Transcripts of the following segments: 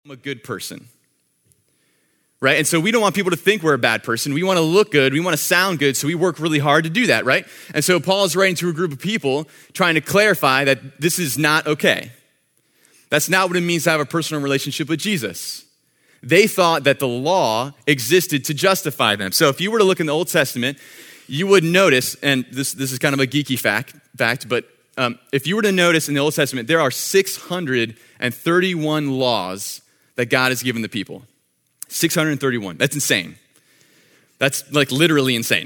I'm a good person, right? And so we don't want people to think we're a bad person. We want to look good. We want to sound good. So we work really hard to do that, right? And so Paul is writing to a group of people trying to clarify that this is not okay. That's not what it means to have a personal relationship with Jesus. They thought that the law existed to justify them. So if you were to look in the Old Testament, you would notice, and this is kind of a geeky fact, but if you were to notice in the Old Testament, there are 631 laws that God has given the people. 631. That's insane. That's like literally insane.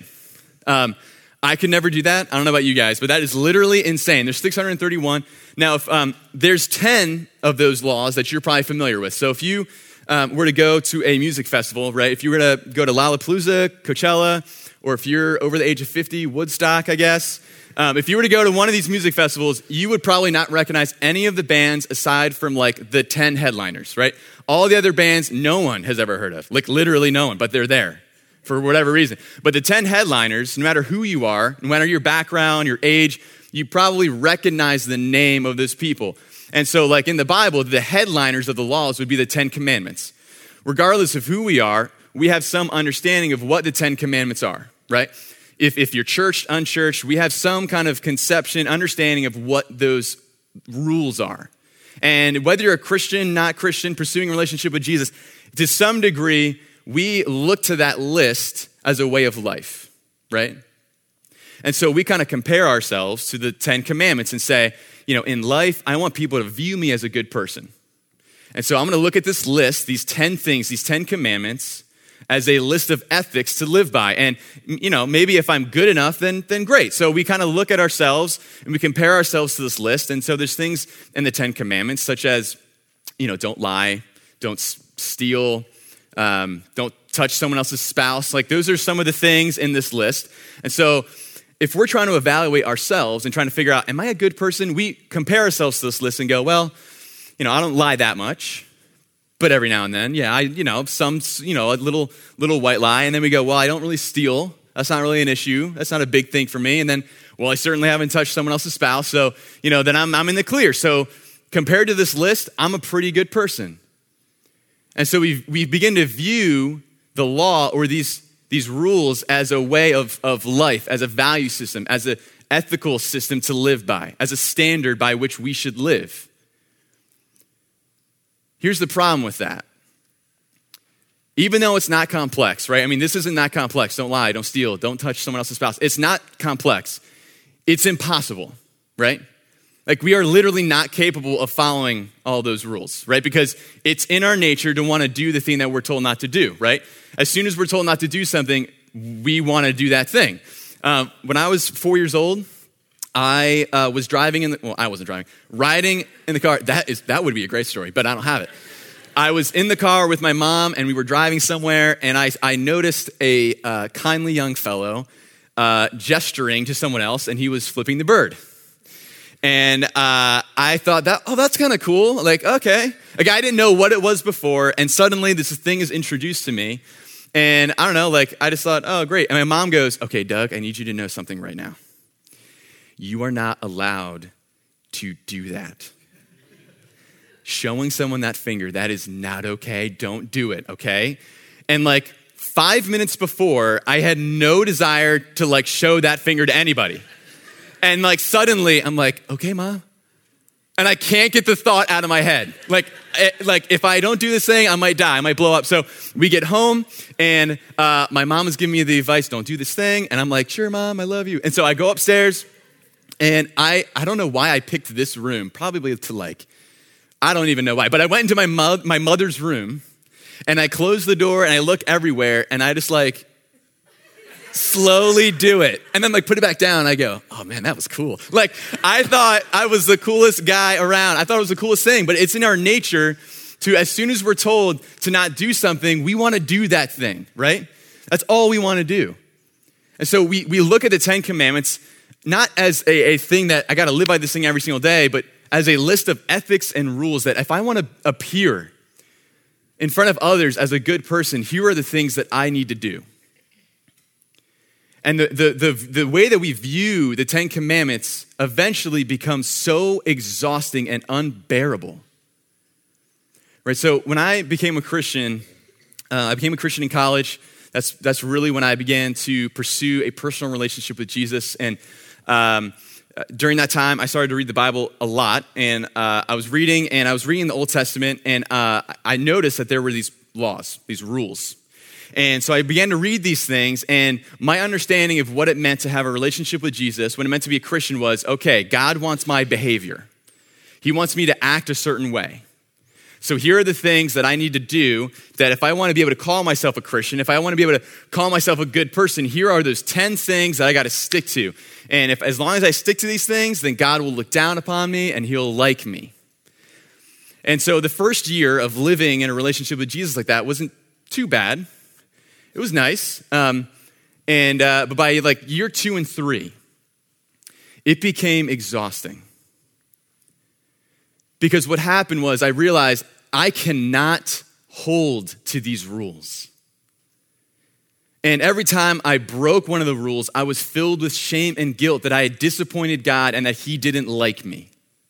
I could never do that. I don't know about you guys, but that is literally insane. There's 631. Now, if there's 10 of those laws that you're probably familiar with. So if you were to go to a music festival, right? If you were to go to Lollapalooza, Coachella, or if you're over the age of 50, Woodstock, I guess. If you were to go to one of these music festivals, you would probably not recognize any of the bands aside from like the 10 headliners, right? All the other bands, no one has ever heard of. Like literally no one, but they're there for whatever reason. But the 10 headliners, no matter who you are, no matter your background, your age, you probably recognize the name of those people. And so like in the Bible, the headliners of the laws would be the 10 commandments. Regardless of who we are, we have some understanding of what the 10 commandments are, right? If you're churched, unchurched, we have some kind of conception, understanding of what those rules are. And whether you're a Christian, not Christian, pursuing a relationship with Jesus, to some degree, we look to that list as a way of life, right? And so we kind of compare ourselves to the 10 commandments and say, you know, in life, I want people to view me as a good person. And so I'm going to look at this list, these 10 things, these 10 commandments, as a list of ethics to live by. And, you know, maybe if I'm good enough, then great. So we kind of look at ourselves and we compare ourselves to this list. And so there's things in the 10 commandments, such as, you know, don't lie, don't steal, don't touch someone else's spouse. Like those are some of the things in this list. And so if we're trying to evaluate ourselves and trying to figure out, am I a good person? We compare ourselves to this list and go, well, you know, I don't lie that much. But every now and then, yeah, a little white lie. And then we go, well, I don't really steal. That's not really an issue. That's not a big thing for me. And then, well, I certainly haven't touched someone else's spouse. So, you know, then I'm in the clear. So compared to this list, I'm a pretty good person. And so we begin to view the law or these rules as a way of life, as a value system, as an ethical system to live by, as a standard by which we should live. Here's the problem with that. Even though it's not complex, right? I mean, this isn't that complex. Don't lie, don't steal, don't touch someone else's spouse. It's not complex. It's impossible, right? Like we are literally not capable of following all those rules, right? Because it's in our nature to want to do the thing that we're told not to do, right? As soon as we're told not to do something, we want to do that thing. When I was 4 years old, I was riding in the car. That would be a great story, but I don't have it. I was in the car with my mom and we were driving somewhere and I noticed a kindly young fellow gesturing to someone else and he was flipping the bird. And I thought that's kind of cool. Like, okay. Like I didn't know what it was before and suddenly this thing is introduced to me. And I don't know, like I just thought, oh, great. And my mom goes, okay, Doug, I need you to know something right now. You are not allowed to do that. Showing someone that finger, that is not okay. Don't do it, okay? And like 5 minutes before, I had no desire to like show that finger to anybody. And like suddenly, I'm like, okay, Mom. And I can't get the thought out of my head. Like if I don't do this thing, I might die. I might blow up. So we get home and my mom is giving me the advice, don't do this thing. And I'm like, sure, Mom, I love you. And so I go upstairs. And I don't know why I picked this room, probably to like, I don't even know why, but I went into my mother's room and I closed the door and I look everywhere and I just like slowly do it. And then like put it back down and I go, oh man, that was cool. Like I thought I was the coolest guy around. I thought it was the coolest thing, but it's in our nature to, as soon as we're told to not do something, we want to do that thing, right? That's all we want to do. And so we look at the 10 Commandments not as a thing that I got to live by this thing every single day, but as a list of ethics and rules that if I want to appear in front of others as a good person, here are the things that I need to do. And the way that we view the 10 Commandments eventually becomes so exhausting and unbearable. right? So when I became a Christian in college. That's really when I began to pursue a personal relationship with Jesus. And during that time, I started to read the Bible a lot. And I was reading the Old Testament, and I noticed that there were these laws, these rules. And so I began to read these things, and my understanding of what it meant to have a relationship with Jesus, what it meant to be a Christian was, okay, God wants my behavior. He wants me to act a certain way. So here are the things that I need to do that if I want to be able to call myself a Christian, if I want to be able to call myself a good person, here are those 10 things that I got to stick to. And as long as I stick to these things, then God will look down upon me and he'll like me. And so the first year of living in a relationship with Jesus like that wasn't too bad. It was nice. But by like year 2 and 3, it became exhausting. Because what happened was I realized I cannot hold to these rules. And every time I broke one of the rules, I was filled with shame and guilt that I had disappointed God and that he didn't like me.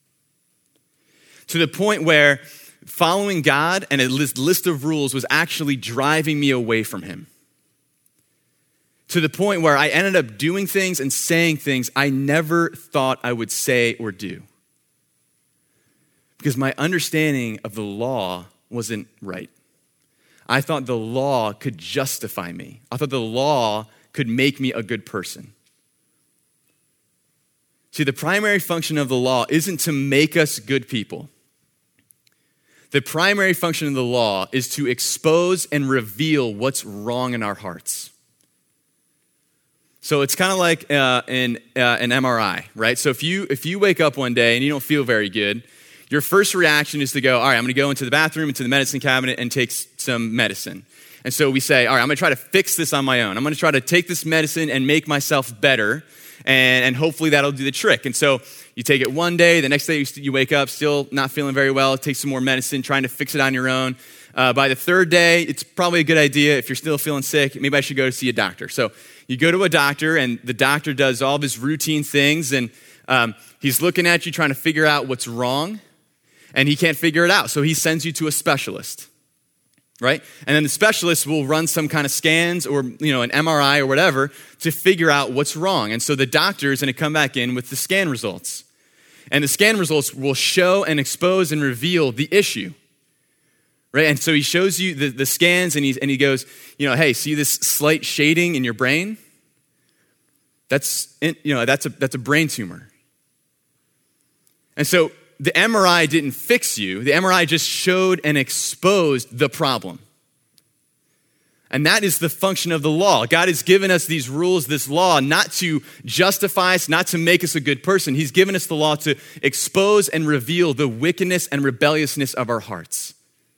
To the point where following God and a list of rules was actually driving me away from him. To the point where I ended up doing things and saying things I never thought I would say or do. Because my understanding of the law wasn't right. I thought the law could justify me. I thought the law could make me a good person. See, the primary function of the law isn't to make us good people. The primary function of the law is to expose and reveal what's wrong in our hearts. So it's kind of like an MRI, right? So if you wake up one day and you don't feel very good, your first reaction is to go, all right, I'm going to go into the bathroom, into the medicine cabinet, and take some medicine. And so we say, all right, I'm going to try to fix this on my own. I'm going to try to take this medicine and make myself better, and hopefully that'll do the trick. And so you take it one day, the next day you wake up still not feeling very well, take some more medicine, trying to fix it on your own. By the third day, it's probably a good idea. If you're still feeling sick, maybe I should go to see a doctor. So you go to a doctor, and the doctor does all of his routine things, and he's looking at you trying to figure out what's wrong. And he can't figure it out, so he sends you to a specialist, right? And then the specialist will run some kind of scans or, an MRI or whatever to figure out what's wrong. And so the doctor is going to come back in with the scan results. And the scan results will show and expose and reveal the issue, right? And so he shows you the scans, and he goes, hey, see this slight shading in your brain? That's a brain tumor. And so the MRI didn't fix you. The MRI just showed and exposed the problem. And that is the function of the law. God has given us these rules, this law, not to justify us, not to make us a good person. He's given us the law to expose and reveal the wickedness and rebelliousness of our hearts.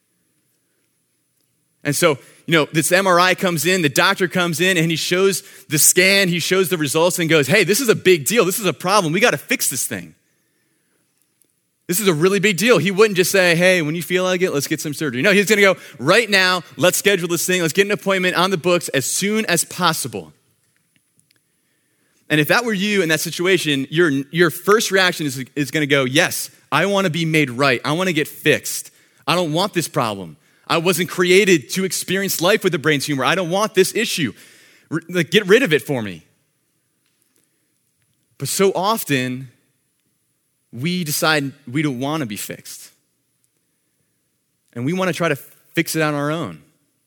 And so, this MRI comes in, the doctor comes in, and he shows the scan, he shows the results and goes, hey, this is a big deal. This is a problem. We got to fix this thing. This is a really big deal. He wouldn't just say, hey, when you feel like it, let's get some surgery. No, he's going to go, right now, let's schedule this thing. Let's get an appointment on the books as soon as possible. And if that were you in that situation, your first reaction is going to go, yes, I want to be made right. I want to get fixed. I don't want this problem. I wasn't created to experience life with a brain tumor. I don't want this issue. Get rid of it for me. But so often, we decide we don't want to be fixed. And we want to try to fix it on our own.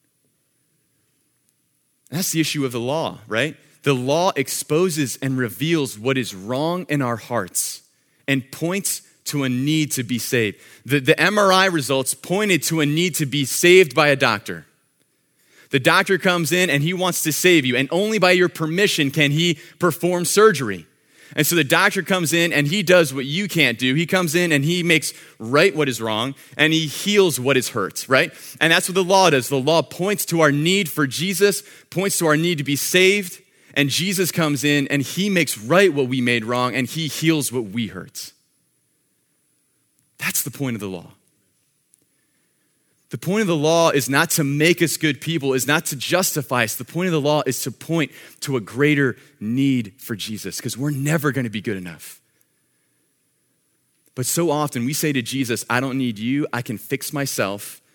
And that's the issue of the law, right? The law exposes and reveals what is wrong in our hearts and points to a need to be saved. The MRI results pointed to a need to be saved by a doctor. The doctor comes in and he wants to save you, and only by your permission can he perform surgery. And so the doctor comes in and he does what you can't do. He comes in and he makes right what is wrong and he heals what is hurt, right? And that's what the law does. The law points to our need for Jesus, points to our need to be saved, and Jesus comes in and he makes right what we made wrong and he heals what we hurt. That's the point of the law. The point of the law is not to make us good people, is not to justify us. The point of the law is to point to a greater need for Jesus, because we're never going to be good enough. But so often we say to Jesus, I don't need you. I can fix myself.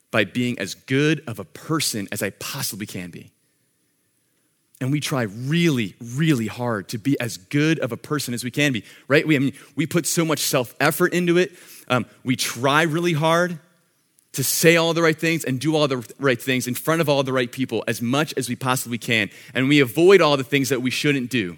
by being as good of a person as I possibly can be. And we try really, really hard to be as good of a person as we can be, right? We put so much self-effort into it. We try really hard to say all the right things and do all the right things in front of all the right people as much as we possibly can. And we avoid all the things that we shouldn't do.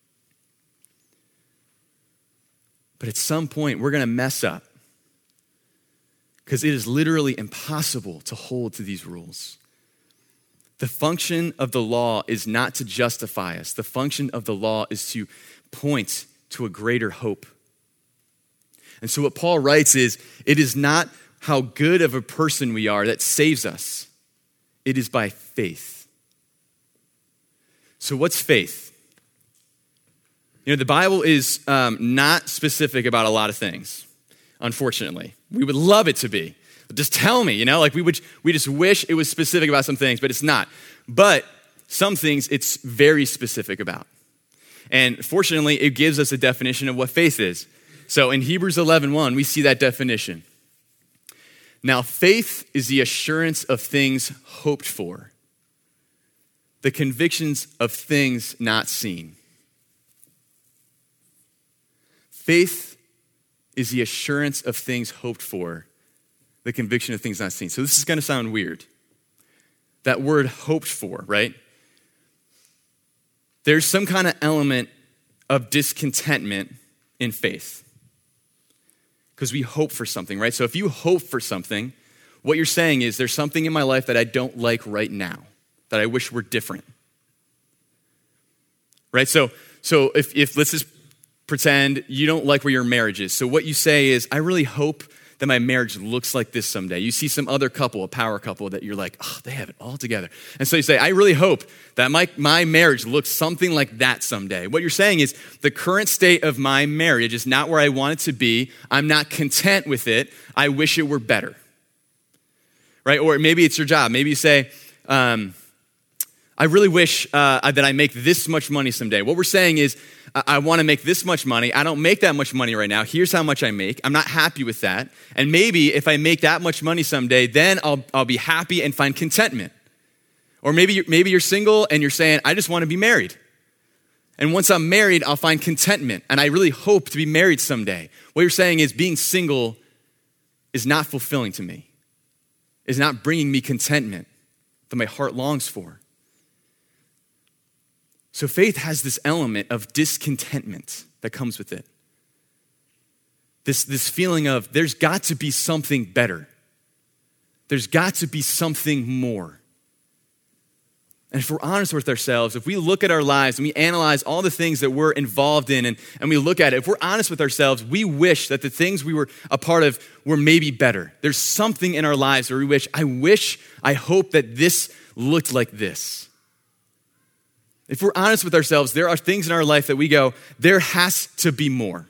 But at some point, we're going to mess up because it is literally impossible to hold to these rules. The function of the law is not to justify us. The function of the law is to point to a greater hope. And so what Paul writes is, it is not how good of a person we are that saves us. It is by faith. So what's faith? The Bible is not specific about a lot of things, unfortunately. We would love it to be. Just tell me, we just wish it was specific about some things, but it's not. But some things it's very specific about. And fortunately, it gives us a definition of what faith is. So in Hebrews 11:1, we see that definition. Now, faith is the assurance of things hoped for, the convictions of things not seen. Faith is the assurance of things hoped for, the conviction of things not seen. So this is going to sound weird. That word hoped for, right? There's some kind of element of discontentment in faith. Because we hope for something, right? So if you hope for something, what you're saying is there's something in my life that I don't like right now, that I wish were different. Right? So if let's just pretend you don't like where your marriage is. So what you say is, I really hope that my marriage looks like this someday. You see some other couple, a power couple, that you're like, oh, they have it all together. And so you say, I really hope that my marriage looks something like that someday. What you're saying is, the current state of my marriage is not where I want it to be. I'm not content with it. I wish it were better. Right? Or maybe it's your job. Maybe you say, I really wish that I make this much money someday. What we're saying is, I want to make this much money. I don't make that much money right now. Here's how much I make. I'm not happy with that. And maybe if I make that much money someday, then I'll be happy and find contentment. Or maybe you're single and you're saying, I just want to be married. And once I'm married, I'll find contentment. And I really hope to be married someday. What you're saying is, being single is not fulfilling to me. Is not bringing me contentment that my heart longs for. So faith has this element of discontentment that comes with it. This feeling of, there's got to be something better. There's got to be something more. And if we're honest with ourselves, if we look at our lives and we analyze all the things that we're involved in and we look at it, if we're honest with ourselves, we wish that the things we were a part of were maybe better. There's something in our lives where we wish, I hope that this looked like this. If we're honest with ourselves, there are things in our life that we go, there has to be more.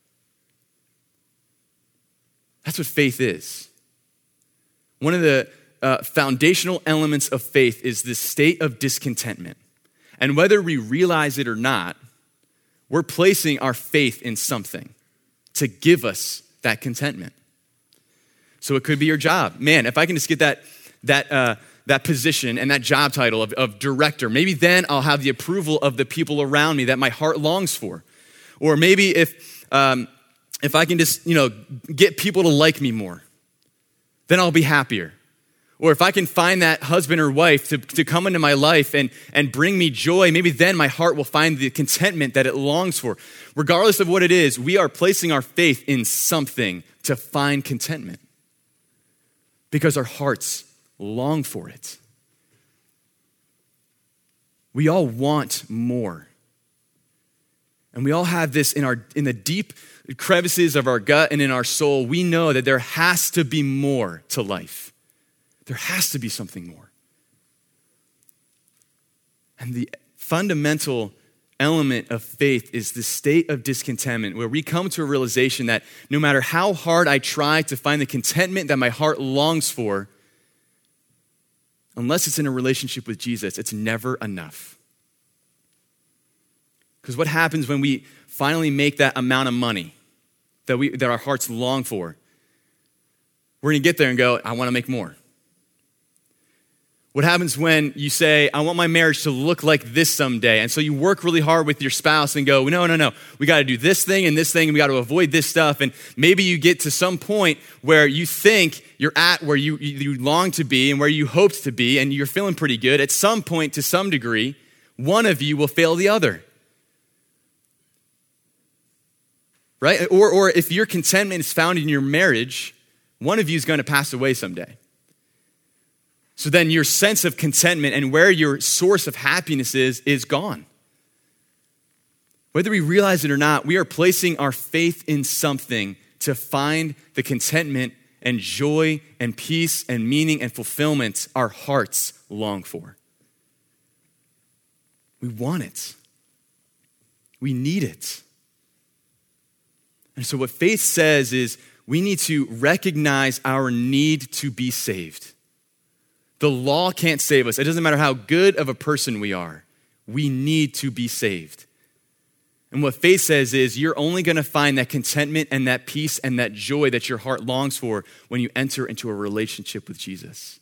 That's what faith is. One of the foundational elements of faith is this state of discontentment. And whether we realize it or not, we're placing our faith in something to give us that contentment. So it could be your job. Man, if I can just get that position and that job title of director, maybe then I'll have the approval of the people around me that my heart longs for. Or maybe if I can just, get people to like me more, then I'll be happier. Or if I can find that husband or wife to come into my life and bring me joy, maybe then my heart will find the contentment that it longs for. Regardless of what it is, we are placing our faith in something to find contentment because our hearts long for it. We all want more. And we all have this in the deep crevices of our gut and in our soul. We know that there has to be more to life. There has to be something more. And the fundamental element of faith is the state of discontentment, where we come to a realization that no matter how hard I try to find the contentment that my heart longs for, unless it's in a relationship with Jesus, it's never enough. Because what happens when we finally make that amount of money that our hearts long for? We're going to get there and go, I want to make more. What happens when you say, I want my marriage to look like this someday? And so you work really hard with your spouse and go, no. We got to do this thing, and we got to avoid this stuff. And maybe you get to some point where you think you're at where you long to be and where you hoped to be, and you're feeling pretty good. At some point, to some degree, one of you will fail the other. Right? Or if your contentment is found in your marriage, one of you is going to pass away someday. So then your sense of contentment and where your source of happiness is gone. Whether we realize it or not, we are placing our faith in something to find the contentment and joy and peace and meaning and fulfillment our hearts long for. We want it. We need it. And so what faith says is we need to recognize our need to be saved. The law can't save us. It doesn't matter how good of a person we are. We need to be saved. And what faith says is you're only going to find that contentment and that peace and that joy that your heart longs for when you enter into a relationship with Jesus.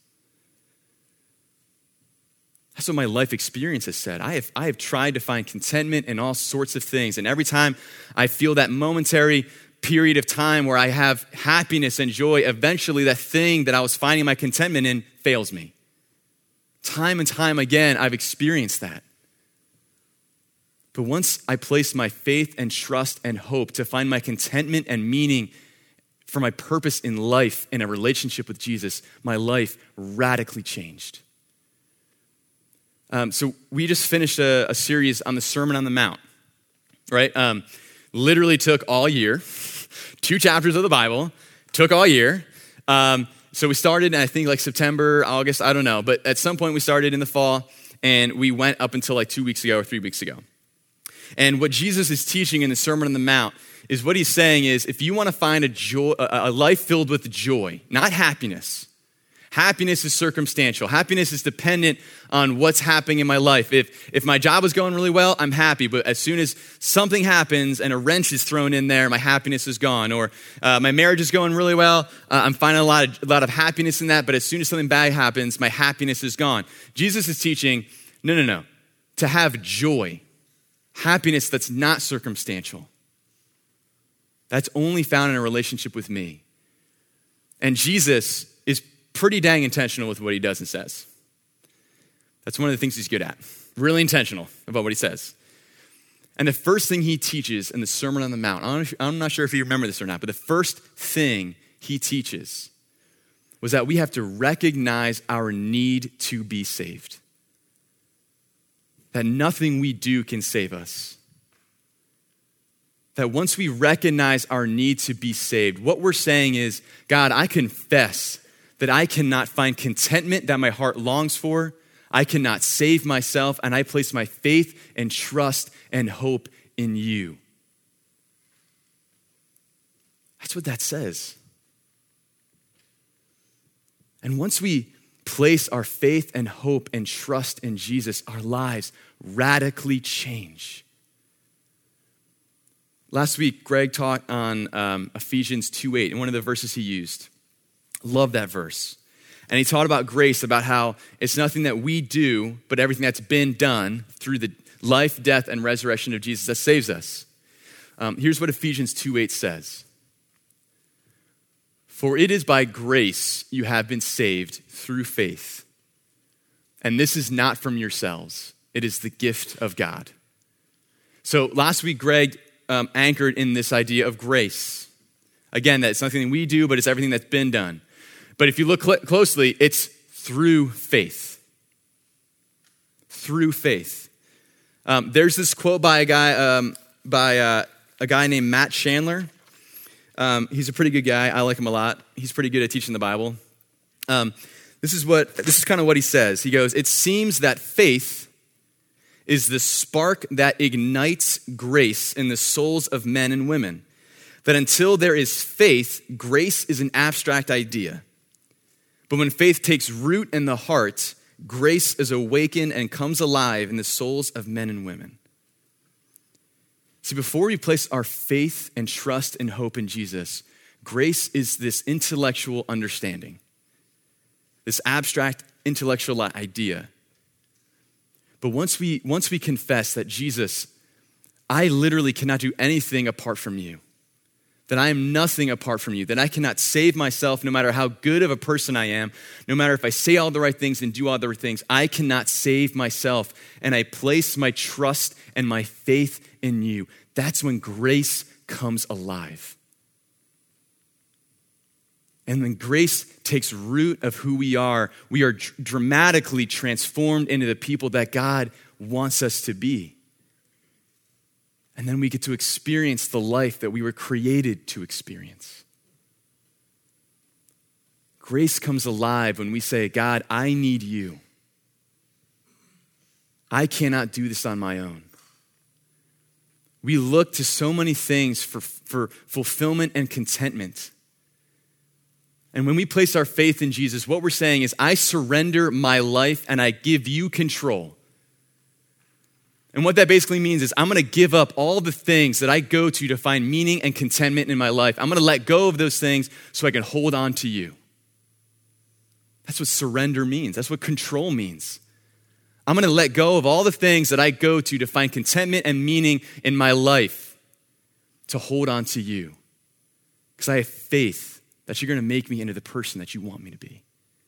That's what my life experience has said. I have tried to find contentment in all sorts of things. And every time I feel that momentary period of time where I have happiness and joy, eventually that thing that I was finding my contentment in fails me. Time and time again, I've experienced that. But once I place my faith and trust and hope to find my contentment and meaning for my purpose in life in a relationship with Jesus, my life radically changed. So we just finished a series on the Sermon on the Mount, right? Literally took all year. 2 chapters of the Bible, took all year. So we started in, I think, like September, August, I don't know. But at some point we started in the fall, and we went up until like 2 weeks ago or 3 weeks ago. And what Jesus is teaching in the Sermon on the Mount is what he's saying is if you want to find a life filled with joy, not happiness. Happiness is circumstantial. Happiness is dependent on what's happening in my life. If my job is going really well, I'm happy. But as soon as something happens and a wrench is thrown in there, my happiness is gone. Or my marriage is going really well, I'm finding a lot of happiness in that. But as soon as something bad happens, my happiness is gone. Jesus is teaching, no. To have joy, happiness that's not circumstantial. That's only found in a relationship with me. And Jesus is pretty dang intentional with what he does and says. That's one of the things he's good at. Really intentional about what he says. And the first thing he teaches in the Sermon on the Mount, I'm not sure if you remember this or not, but the first thing he teaches was that we have to recognize our need to be saved. That nothing we do can save us. That once we recognize our need to be saved, what we're saying is, God, I confess that I cannot find contentment that my heart longs for. I cannot save myself, and I place my faith and trust and hope in you. That's what that says. And once we place our faith and hope and trust in Jesus, our lives radically change. Last week, Greg taught on Ephesians 2:8, and one of the verses he used. Love that verse. And he taught about grace, about how it's nothing that we do, but everything that's been done through the life, death, and resurrection of Jesus that saves us. Here's what Ephesians 2:8 says. For it is by grace you have been saved through faith. And this is not from yourselves. It is the gift of God. So last week, Greg anchored in this idea of grace. Again, that it's nothing we do, but it's everything that's been done. But if you look closely, it's through faith. Through faith. There's this quote by a guy named Matt Chandler. He's a pretty good guy. I like him a lot. He's pretty good at teaching the Bible. This is kind of what he says. He goes, "It seems that faith is the spark that ignites grace in the souls of men and women. That until there is faith, grace is an abstract idea. But when faith takes root in the heart, grace is awakened and comes alive in the souls of men and women." See, before we place our faith and trust and hope in Jesus, grace is this intellectual understanding, this abstract intellectual idea. But once we confess that, Jesus, I literally cannot do anything apart from you, that I am nothing apart from you, that I cannot save myself no matter how good of a person I am, no matter if I say all the right things and do all the right things, I cannot save myself, and I place my trust and my faith in you. That's when grace comes alive. And when grace takes root of who we are dramatically transformed into the people that God wants us to be. And then we get to experience the life that we were created to experience. Grace comes alive when we say, God, I need you. I cannot do this on my own. We look to so many things for fulfillment and contentment. And when we place our faith in Jesus, what we're saying is, I surrender my life and I give you control. And what that basically means is I'm going to give up all the things that I go to find meaning and contentment in my life. I'm going to let go of those things so I can hold on to you. That's what surrender means. That's what control means. I'm going to let go of all the things that I go to find contentment and meaning in my life to hold on to you. Because I have faith that you're going to make me into the person that you want me to be.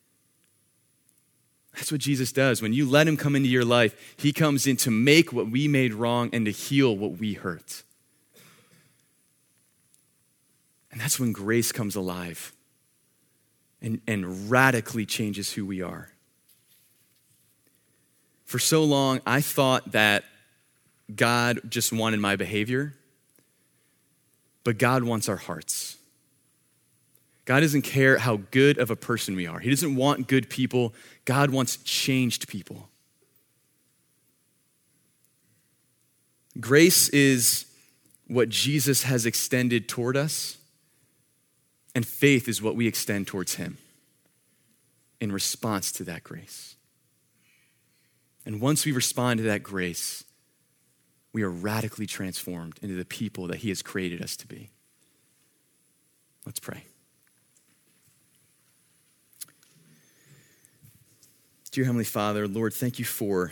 That's what Jesus does. When you let him come into your life, he comes in to make what we made wrong and to heal what we hurt. And that's when grace comes alive and radically changes who we are. For so long, I thought that God just wanted my behavior, but God wants our hearts. God doesn't care how good of a person we are. He doesn't want good people. God wants changed people. Grace is what Jesus has extended toward us, and faith is what we extend towards him in response to that grace. And once we respond to that grace, we are radically transformed into the people that he has created us to be. Let's pray. Dear Heavenly Father, Lord, thank you for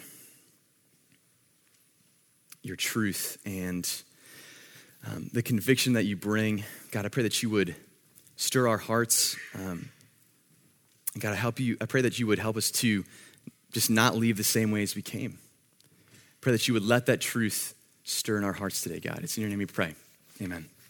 your truth and the conviction that you bring. God, I pray that you would stir our hearts. God, I pray that you would help us to just not leave the same way as we came. I pray that you would let that truth stir in our hearts today, God. It's in your name we pray. Amen.